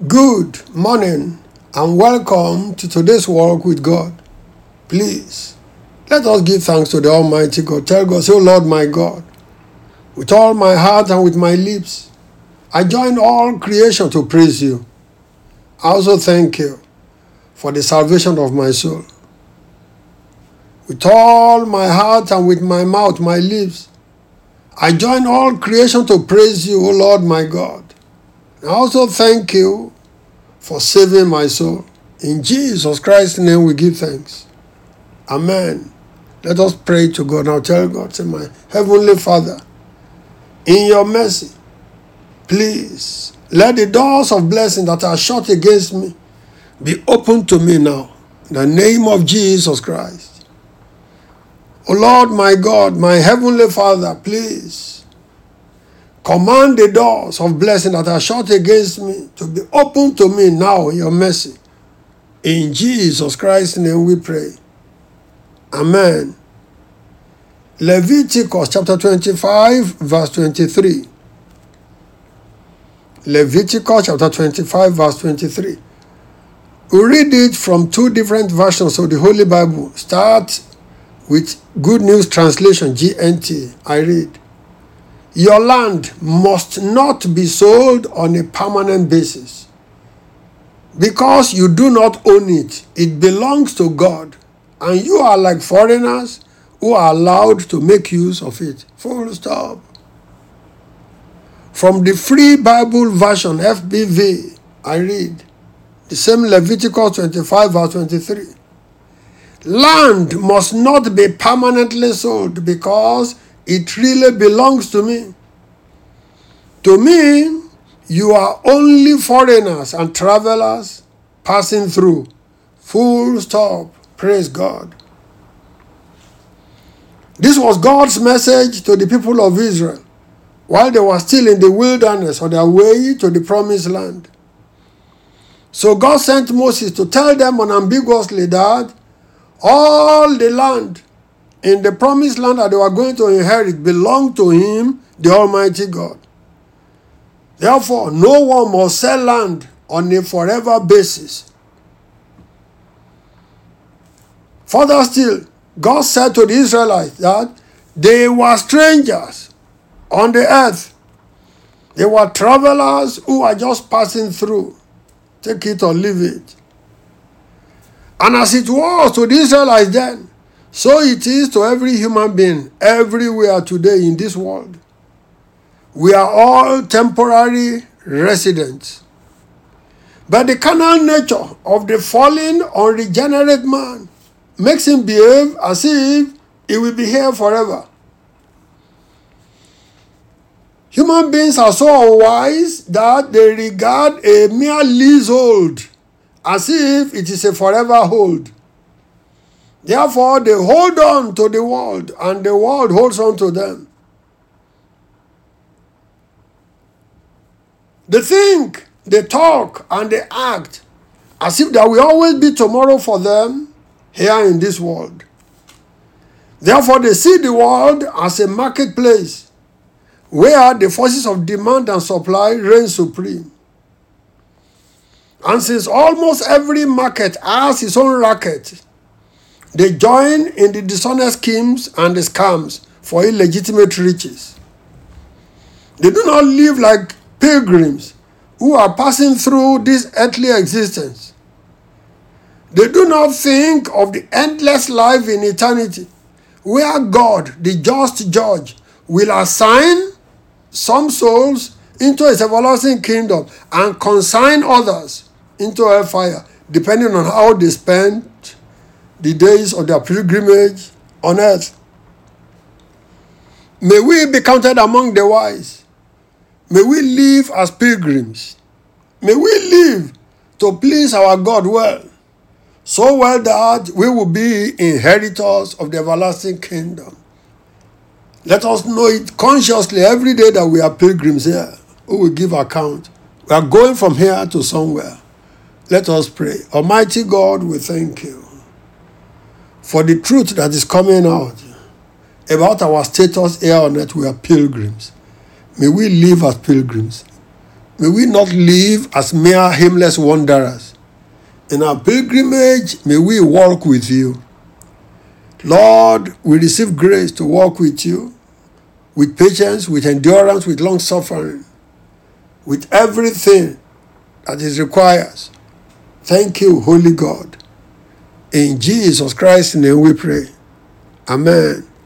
Good morning and welcome to today's walk with God. Please, let us give thanks to the Almighty God. Tell God, say, "Oh Lord my God, with all my heart and with my lips, I join all creation to praise you. I also thank you for the salvation of my soul. With all my heart and with my mouth, my lips, I join all creation to praise you, O Lord my God. I also thank you for saving my soul. In Jesus Christ's name we give thanks. Amen. Let us pray to God. Now tell God, say, my Heavenly Father, in your mercy, please let the doors of blessing that are shut against me be opened to me now. In the name of Jesus Christ. O Lord my God, my Heavenly Father, please command the doors of blessing that are shut against me to be opened to me now in your mercy. In Jesus Christ's name we pray. Amen. Leviticus chapter 25 verse 23. Leviticus chapter 25 verse 23. We read it from two different versions of the Holy Bible. Start with Good News Translation, GNT. I read, "Your land must not be sold on a permanent basis. Because you do not own it, it belongs to God, and you are like foreigners who are allowed to make use of it." Full stop. From the Free Bible Version, FBV, I read the same Leviticus 25 verse 23. "Land must not be permanently sold because it really belongs to me. To me, you are only foreigners and travelers passing through." Full stop. Praise God. This was God's message to the people of Israel while they were still in the wilderness on their way to the promised land. So God sent Moses to tell them unambiguously that all the land in the promised land that they were going to inherit belonged to him, the Almighty God. Therefore, no one must sell land on a forever basis. Further still, God said to the Israelites that they were strangers on the earth. They were travelers who were just passing through. Take it or leave it. And as it was to the Israelites then, so it is to every human being everywhere today in this world. We are all temporary residents. But the carnal nature of the fallen, unregenerate man makes him behave as if he will be here forever. Human beings are so unwise that they regard a mere leasehold as if it is a forever hold. Therefore, they hold on to the world and the world holds on to them. They think, they talk, and they act as if there will always be tomorrow for them here in this world. Therefore, they see the world as a marketplace where the forces of demand and supply reign supreme. And since almost every market has its own racket, they join in the dishonest schemes and the scams for illegitimate riches. They do not live like pilgrims who are passing through this earthly existence. They do not think of the endless life in eternity, where God, the just judge, will assign some souls into his everlasting kingdom and consign others into hellfire, depending on how they spent the days of their pilgrimage on earth. May we be counted among the wise. May we live as pilgrims. May we live to please our God well, so well that we will be inheritors of the everlasting kingdom. Let us know it consciously every day that we are pilgrims here who will give account. We are going from here to somewhere. Let us pray. Almighty God, we thank you for the truth that is coming out about our status here on earth. We are pilgrims. May we live as pilgrims. May we not live as mere aimless wanderers. In our pilgrimage, may we walk with you. Lord, we receive grace to walk with you, with patience, with endurance, with long suffering, with everything that is required. Thank you, Holy God. In Jesus Christ's name we pray. Amen.